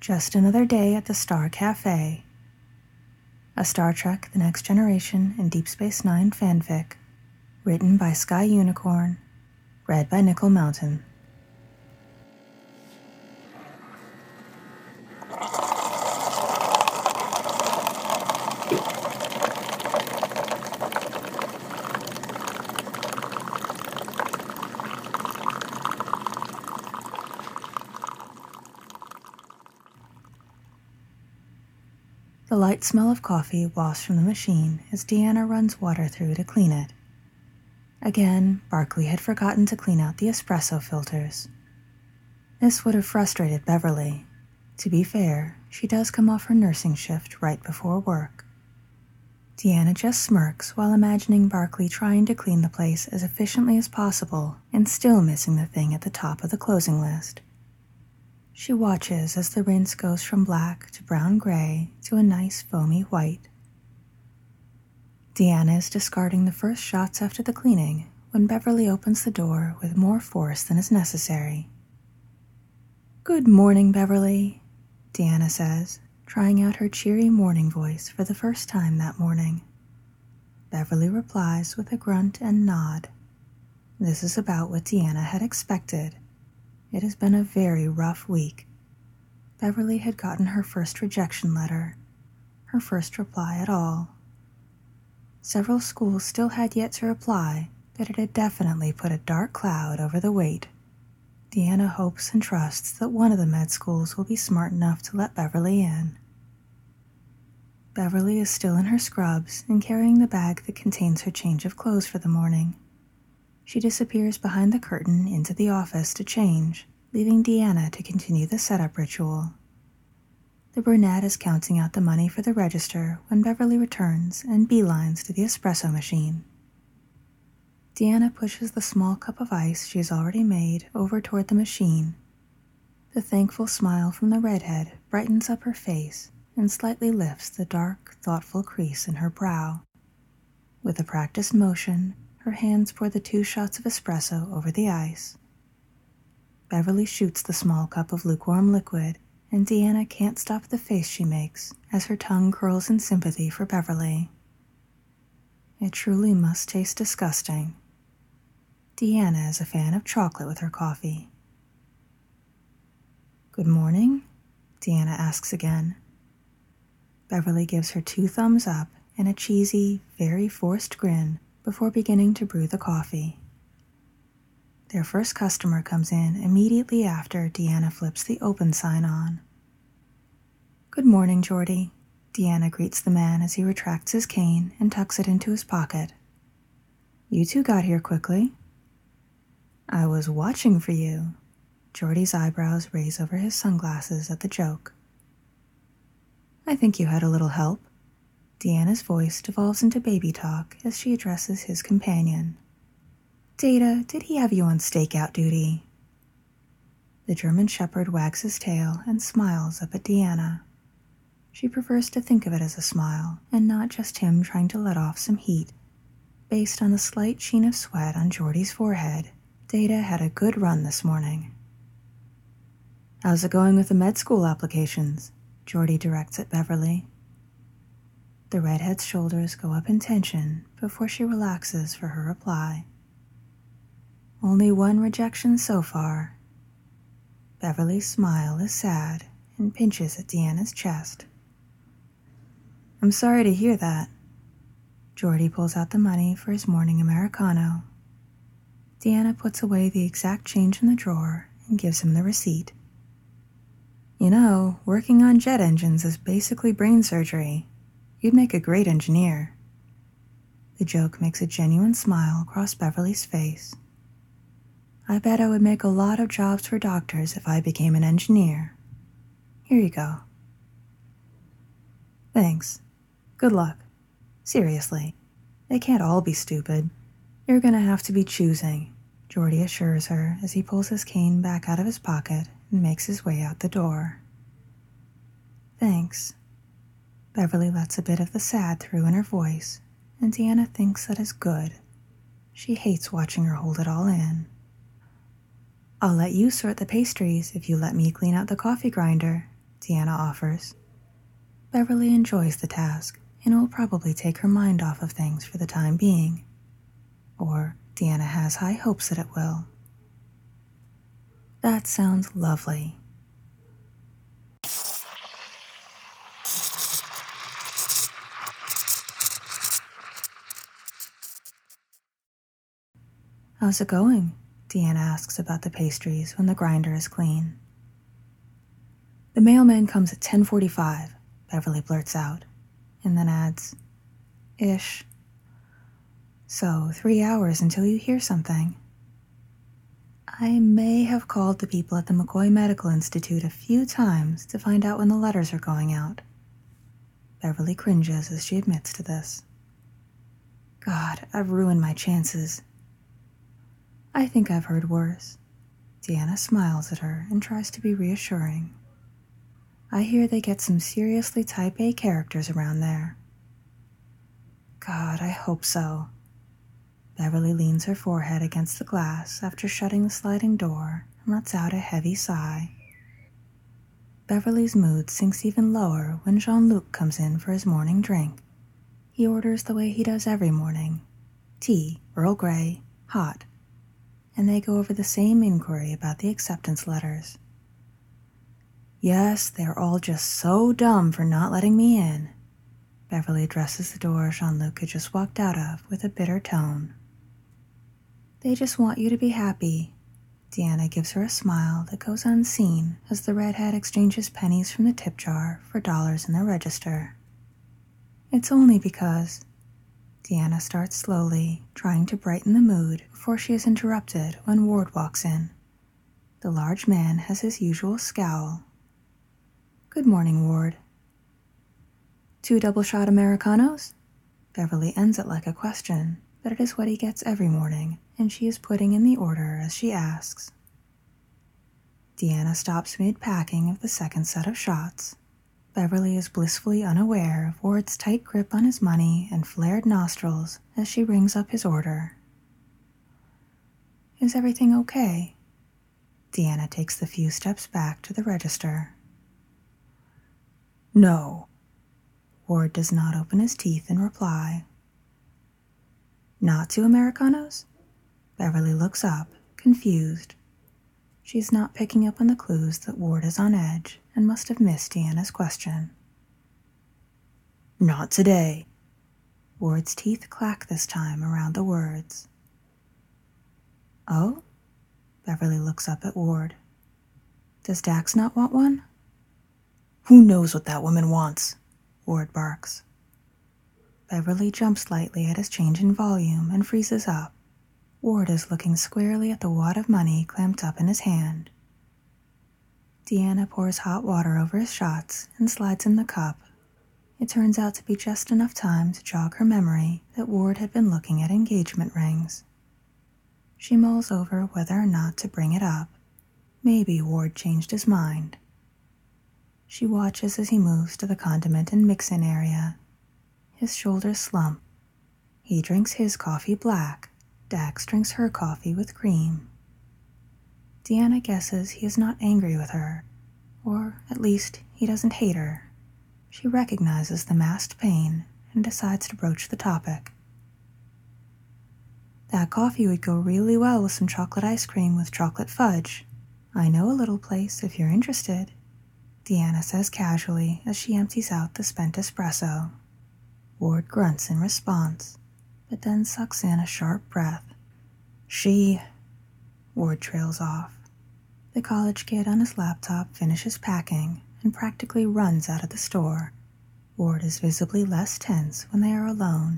Just Another Day at the Star Cafe, a Star Trek The Next Generation and Deep Space Nine fanfic, written by Sky Unicorn, read by Nickel Mountain. The light smell of coffee wafts from the machine as Deanna runs water through to clean it. Again, Barclay had forgotten to clean out the espresso filters. This would have frustrated Beverly. To be fair, she does come off her nursing shift right before work. Deanna just smirks while imagining Barclay trying to clean the place as efficiently as possible and still missing the thing at the top of the closing list. She watches as the rinse goes from black to brown-gray to a nice foamy white. Deanna is discarding the first shots after the cleaning when Beverly opens the door with more force than is necessary. "Good morning, Beverly," Deanna says, trying out her cheery morning voice for the first time that morning. Beverly replies with a grunt and nod. This is about what Deanna had expected. It has been a very rough week. Beverly had gotten her first rejection letter, her first reply at all. Several schools still had yet to reply, but it had definitely put a dark cloud over the wait. Deanna hopes and trusts that one of the med schools will be smart enough to let Beverly in. Beverly is still in her scrubs and carrying the bag that contains her change of clothes for the morning. She disappears behind the curtain into the office to change, leaving Deanna to continue the setup ritual. The brunette is counting out the money for the register when Beverly returns and beelines to the espresso machine. Deanna pushes the small cup of ice she has already made over toward the machine. The thankful smile from the redhead brightens up her face and slightly lifts the dark, thoughtful crease in her brow. With a practiced motion, her hands pour the 2 shots of espresso over the ice. Beverly shoots the small cup of lukewarm liquid, and Deanna can't stop the face she makes as her tongue curls in sympathy for Beverly. It truly must taste disgusting. Deanna is a fan of chocolate with her coffee. "Good morning?" Deanna asks again. Beverly gives her 2 thumbs up and a cheesy, very forced grin before beginning to brew the coffee. Their first customer comes in immediately after Deanna flips the open sign on. "Good morning, Geordi," Deanna greets the man as he retracts his cane and tucks it into his pocket. "You two got here quickly." "I was watching for you." Geordi's eyebrows raise over his sunglasses at the joke. "I think you had a little help." Deanna's voice devolves into baby talk as she addresses his companion. "Data, did he have you on stakeout duty?" The German Shepherd wags his tail and smiles up at Deanna. She prefers to think of it as a smile and not just him trying to let off some heat. Based on the slight sheen of sweat on Geordi's forehead, Data had a good run this morning. "How's it going with the med school applications?" Geordi directs at Beverly. The redhead's shoulders go up in tension before she relaxes for her reply. "Only 1 rejection so far." Beverly's smile is sad and pinches at Deanna's chest. "I'm sorry to hear that." Geordi pulls out the money for his morning Americano. Deanna puts away the exact change in the drawer and gives him the receipt. "You know, working on jet engines is basically brain surgery. You'd make a great engineer." The joke makes a genuine smile cross Beverly's face. "I bet I would make a lot of jobs for doctors if I became an engineer. Here you go." "Thanks. Good luck. Seriously, they can't all be stupid. You're gonna have to be choosing," Geordi assures her as he pulls his cane back out of his pocket and makes his way out the door. "Thanks." Beverly lets a bit of the sad through in her voice, and Deanna thinks that is good. She hates watching her hold it all in. "I'll let you sort the pastries if you let me clean out the coffee grinder," Deanna offers. Beverly enjoys the task, and it will probably take her mind off of things for the time being. Or Deanna has high hopes that it will. That sounds lovely. How's it going? Deanna asks about the pastries when the grinder is clean. The mailman comes at 10:45, Beverly blurts out, and then adds, Ish. So 3 hours until you hear something. I may have called the people at the McCoy Medical Institute a few times to find out when the letters are going out. Beverly cringes as she admits to this. God, I've ruined my chances. I think I've heard worse. Deanna smiles at her and tries to be reassuring. I hear they get some seriously type A characters around there. God, I hope so. Beverly leans her forehead against the glass after shutting the sliding door and lets out a heavy sigh. Beverly's mood sinks even lower when Jean-Luc comes in for his morning drink. He orders the way he does every morning. Tea, Earl Grey, hot. And they go over the same inquiry about the acceptance letters. Yes, they're all just so dumb for not letting me in. Beverly addresses the door Jean-Luc had just walked out of with a bitter tone. They just want you to be happy. Deanna gives her a smile that goes unseen as the redhead exchanges pennies from the tip jar for dollars in the register. It's only because... Deanna starts slowly, trying to brighten the mood before she is interrupted when Ward walks in. The large man has his usual scowl. Good morning, Ward. 2 double-shot Americanos? Beverly ends it like a question, but it is what he gets every morning, and she is putting in the order as she asks. Deanna stops mid-packing of the second set of shots. Beverly is blissfully unaware of Ward's tight grip on his money and flared nostrils as she rings up his order. Is everything okay? Deanna takes the few steps back to the register. No. Ward does not open his teeth in reply. Not 2 Americanos? Beverly looks up, confused. She's not picking up on the clues that Ward is on edge and must have missed Deanna's question. Not today. Ward's teeth clack this time around the words. Oh? Beverly looks up at Ward. Does Dax not want one? Who knows what that woman wants? Ward barks. Beverly jumps lightly at his change in volume and freezes up. Ward is looking squarely at the wad of money clamped up in his hand. Deanna pours hot water over his shots and slides in the cup. It turns out to be just enough time to jog her memory that Ward had been looking at engagement rings. She mulls over whether or not to bring it up. Maybe Ward changed his mind. She watches as he moves to the condiment and mix-in area. His shoulders slump. He drinks his coffee black. Dax drinks her coffee with cream. Deanna guesses he is not angry with her, or at least he doesn't hate her. She recognizes the masked pain and decides to broach the topic. That coffee would go really well with some chocolate ice cream with chocolate fudge. I know a little place if you're interested, Deanna says casually as she empties out the spent espresso. Ward grunts in response, but then sucks in a sharp breath. Ward trails off. The college kid on his laptop finishes packing and practically runs out of the store. Ward is visibly less tense when they are alone.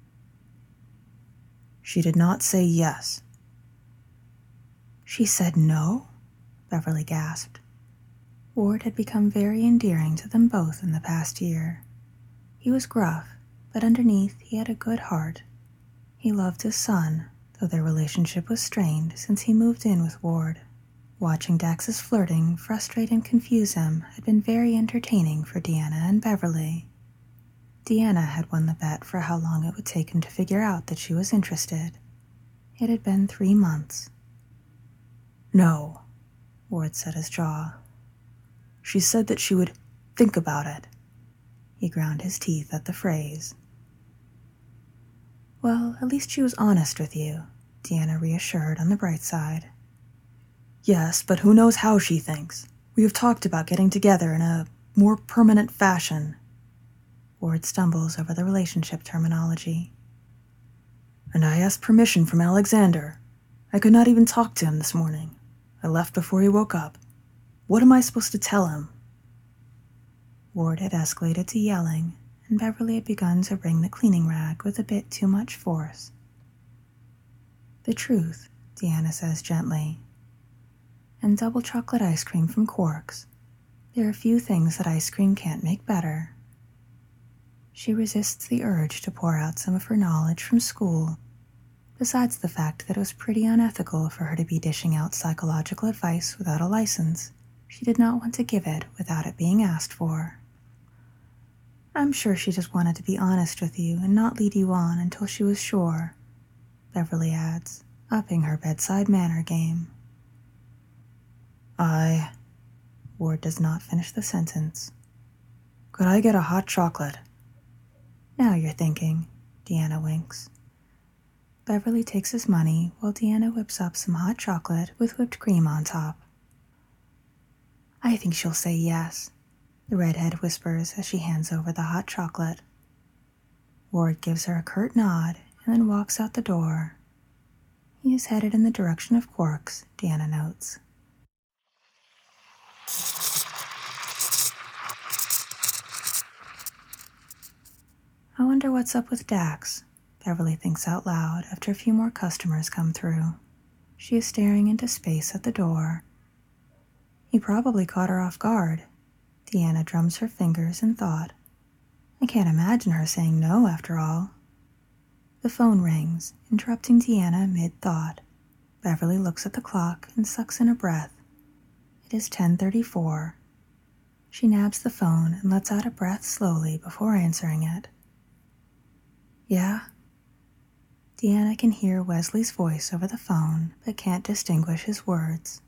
She did not say yes. She said no? Beverly gasped. Ward had become very endearing to them both in the past year. He was gruff, but underneath he had a good heart. He loved his son, though their relationship was strained since he moved in with Ward. Watching Dax's flirting frustrate and confuse him had been very entertaining for Deanna and Beverly. Deanna had won the bet for how long it would take him to figure out that she was interested. It had been 3 months. No, Ward set his jaw. She said that she would think about it. He ground his teeth at the phrase. Well, at least she was honest with you, Deanna reassured on the bright side. Yes, but who knows how she thinks. We have talked about getting together in a more permanent fashion. Ward stumbles over the relationship terminology. And I asked permission from Alexander. I could not even talk to him this morning. I left before he woke up. What am I supposed to tell him? Ward had escalated to yelling, and Beverly had begun to wring the cleaning rag with a bit too much force. The truth, Deanna says gently. And double chocolate ice cream from Quarks. There are few things that ice cream can't make better. She resists the urge to pour out some of her knowledge from school, besides the fact that it was pretty unethical for her to be dishing out psychological advice without a license. She did not want to give it without it being asked for. I'm sure she just wanted to be honest with you and not lead you on until she was sure, Beverly adds, upping her bedside manner game. Ward does not finish the sentence. Could I get a hot chocolate? Now you're thinking, Deanna winks. Beverly takes his money while Deanna whips up some hot chocolate with whipped cream on top. I think she'll say yes, the redhead whispers as she hands over the hot chocolate. Ward gives her a curt nod and then walks out the door. He is headed in the direction of Quarks, Deanna notes. I wonder what's up with Dax, Beverly thinks out loud after a few more customers come through. She is staring into space at the door. He probably caught her off guard. Deanna drums her fingers in thought. I can't imagine her saying no after all. The phone rings, interrupting Deanna mid-thought. Beverly looks at the clock and sucks in a breath. It is 10:34. She nabs the phone and lets out a breath slowly before answering it. Yeah? Deanna can hear Wesley's voice over the phone, but can't distinguish his words.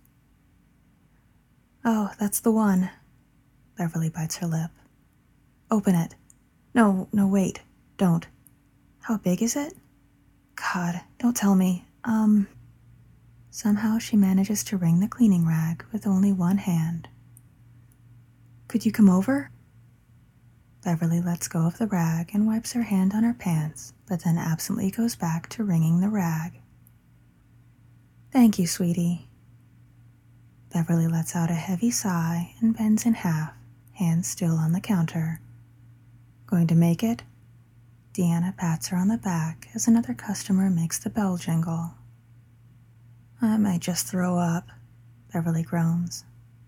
Oh, that's the one. Beverly bites her lip. Open it. No, wait. Don't. How big is it? God, don't tell me. Somehow she manages to wring the cleaning rag with only one hand. Could you come over? Beverly lets go of the rag and wipes her hand on her pants, but then absently goes back to wringing the rag. Thank you, sweetie. Beverly lets out a heavy sigh and bends in half, hands still on the counter. Going to make it? Deanna pats her on the back as another customer makes the bell jingle. I might just throw up, Beverly groans.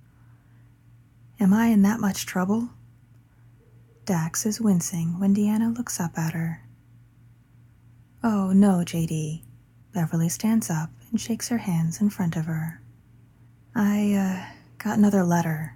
Am I in that much trouble? Dax is wincing when Deanna looks up at her. Oh, no, JD. Beverly stands up and shakes her hands in front of her. I got another letter.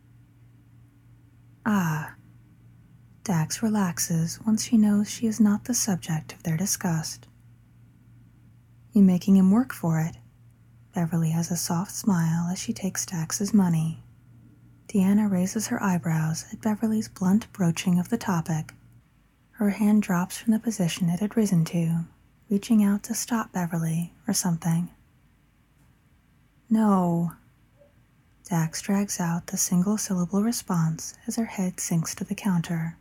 Ah. Dax relaxes once she knows she is not the subject of their disgust. You making him work for it? Beverly has a soft smile as she takes Dax's money. Deanna raises her eyebrows at Beverly's blunt broaching of the topic. Her hand drops from the position it had risen to, reaching out to stop Beverly or something. No. Dax drags out the single-syllable response as her head sinks to the counter.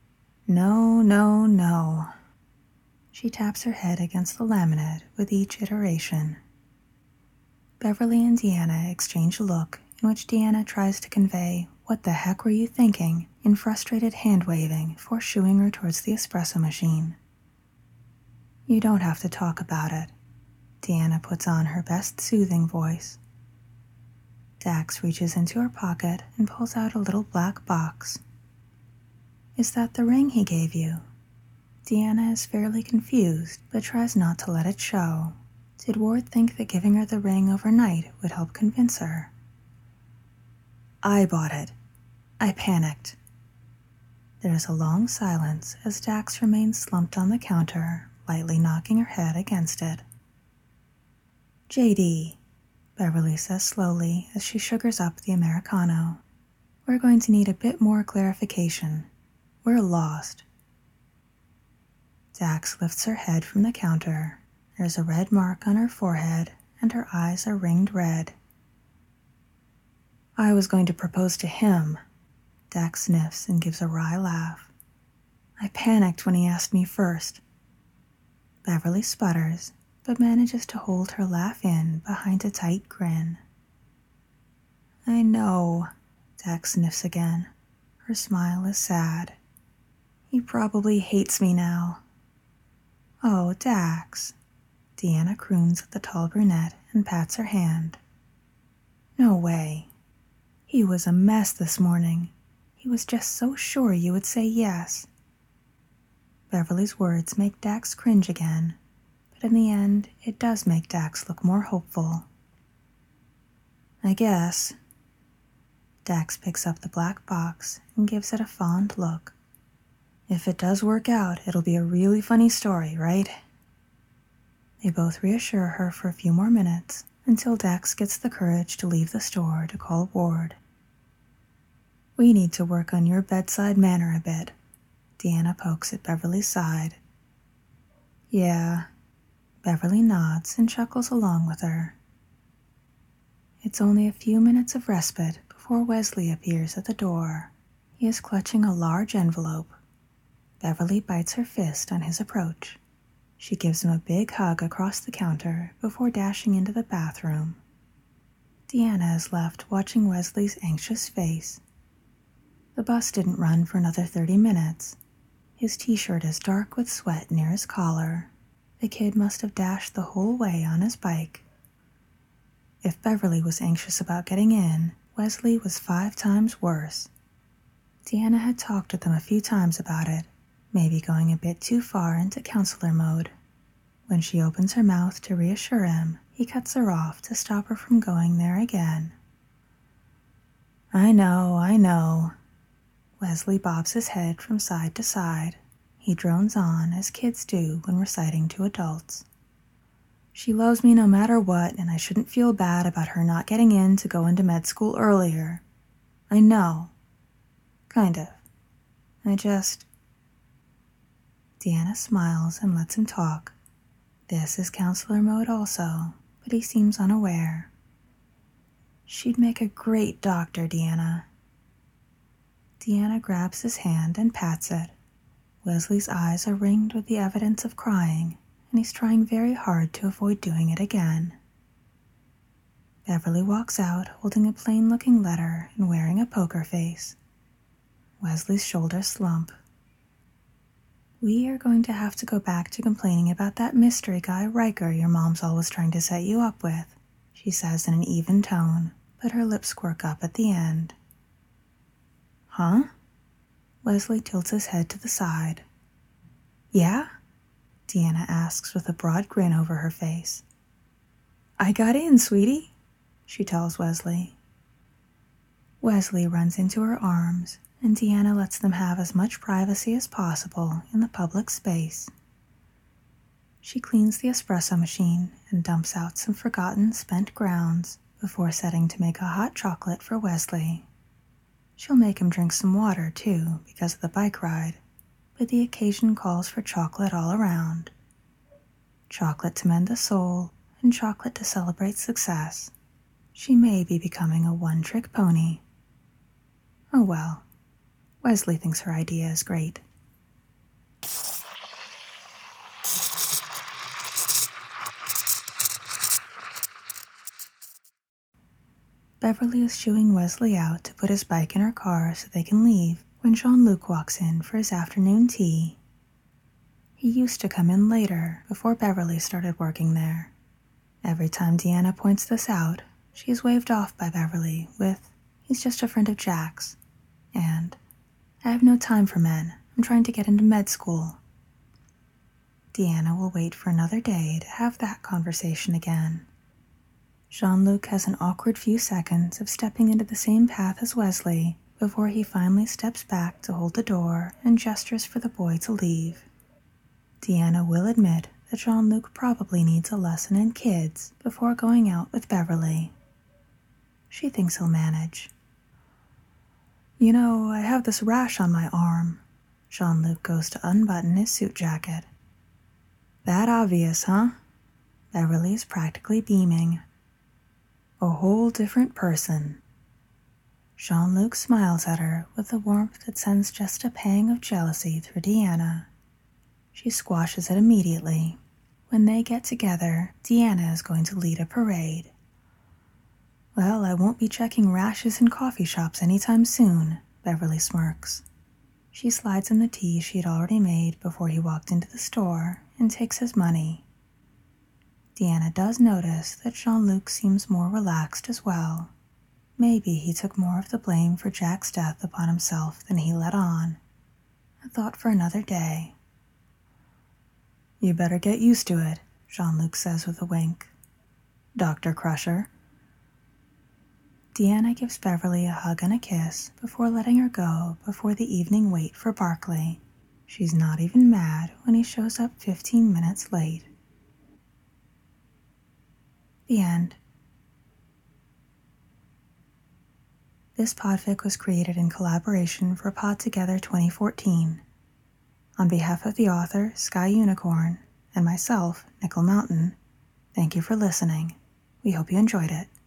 No. She taps her head against the laminate with each iteration. Beverly and Deanna exchange a look in which Deanna tries to convey "What the heck were you thinking?" in frustrated hand-waving before shooing her towards the espresso machine. You don't have to talk about it. Deanna puts on her best soothing voice. Dax reaches into her pocket and pulls out a little black box. Is that the ring he gave you? Deanna is fairly confused, but tries not to let it show. Did Ward think that giving her the ring overnight would help convince her? I bought it. I panicked. There is a long silence as Dax remains slumped on the counter, lightly knocking her head against it. JD, Beverly says slowly as she sugars up the Americano. We're going to need a bit more clarification. We're lost. Dax lifts her head from the counter. There's a red mark on her forehead, and her eyes are ringed red. I was going to propose to him. Dax sniffs and gives a wry laugh. I panicked when he asked me first. Beverly sputters, but manages to hold her laugh in behind a tight grin. I know, Dax sniffs again. Her smile is sad. He probably hates me now. Oh, Dax. Deanna croons at the tall brunette and pats her hand. No way. He was a mess this morning. He was just so sure you would say yes. Beverly's words make Dax cringe again, but in the end, it does make Dax look more hopeful. I guess. Dax picks up the black box and gives it a fond look. If it does work out, it'll be a really funny story, right? They both reassure her for a few more minutes until Dax gets the courage to leave the store to call Ward. We need to work on your bedside manner a bit. Deanna pokes at Beverly's side. Yeah. Beverly nods and chuckles along with her. It's only a few minutes of respite before Wesley appears at the door. He is clutching a large envelope. Beverly bites her fist on his approach. She gives him a big hug across the counter before dashing into the bathroom. Deanna is left watching Wesley's anxious face. The bus didn't run for another 30 minutes. His t-shirt is dark with sweat near his collar. The kid must have dashed the whole way on his bike. If Beverly was anxious about getting in, Wesley was 5 times worse. Deanna had talked with him a few times about it, maybe going a bit too far into counselor mode. When she opens her mouth to reassure him, he cuts her off to stop her from going there again. I know. Wesley bobs his head from side to side. He drones on as kids do when reciting to adults. She loves me no matter what, and I shouldn't feel bad about her not getting in to go into med school earlier. I know. Kind of. Deanna smiles and lets him talk. This is counselor mode also, but he seems unaware. She'd make a great doctor, Deanna. Deanna grabs his hand and pats it. Wesley's eyes are ringed with the evidence of crying, and he's trying very hard to avoid doing it again. Beverly walks out holding a plain-looking letter and wearing a poker face. Wesley's shoulders slump. We are going to have to go back to complaining about that mystery guy Riker your mom's always trying to set you up with, she says in an even tone, but her lips quirk up at the end. Huh? Wesley tilts his head to the side. Yeah? Deanna asks with a broad grin over her face. I got in, sweetie, she tells Wesley. Wesley runs into her arms, and Deanna lets them have as much privacy as possible in the public space. She cleans the espresso machine and dumps out some forgotten spent grounds before setting to make a hot chocolate for Wesley. She'll make him drink some water, too, because of the bike ride, but the occasion calls for chocolate all around. Chocolate to mend the soul, and chocolate to celebrate success. She may be becoming a one-trick pony. Oh well, Wesley thinks her idea is great. Beverly is shooing Wesley out to put his bike in her car so they can leave when Jean-Luc walks in for his afternoon tea. He used to come in later, before Beverly started working there. Every time Deanna points this out, she is waved off by Beverly with, "He's just a friend of Jack's," and, "I have no time for men. I'm trying to get into med school." Deanna will wait for another day to have that conversation again. Jean-Luc has an awkward few seconds of stepping into the same path as Wesley before he finally steps back to hold the door and gestures for the boy to leave. Deanna will admit that Jean-Luc probably needs a lesson in kids before going out with Beverly. She thinks he'll manage. You know, I have this rash on my arm. Jean-Luc goes to unbutton his suit jacket. That obvious, huh? Beverly is practically beaming. A whole different person. Jean-Luc smiles at her with a warmth that sends just a pang of jealousy through Deanna. She squashes it immediately. When they get together, Deanna is going to lead a parade. Well, I won't be checking rashes in coffee shops anytime soon, Beverly smirks. She slides him the tea she had already made before he walked into the store and takes his money. Deanna does notice that Jean-Luc seems more relaxed as well. Maybe he took more of the blame for Jack's death upon himself than he let on. A thought for another day. You better get used to it, Jean-Luc says with a wink. Dr. Crusher. Deanna gives Beverly a hug and a kiss before letting her go before the evening wait for Barkley. She's not even mad when he shows up 15 minutes late. The end. This podfic was created in collaboration for Pod Together 2014. On behalf of the author, Sky Unicorn, and myself, Nickel Mountain, thank you for listening. We hope you enjoyed it.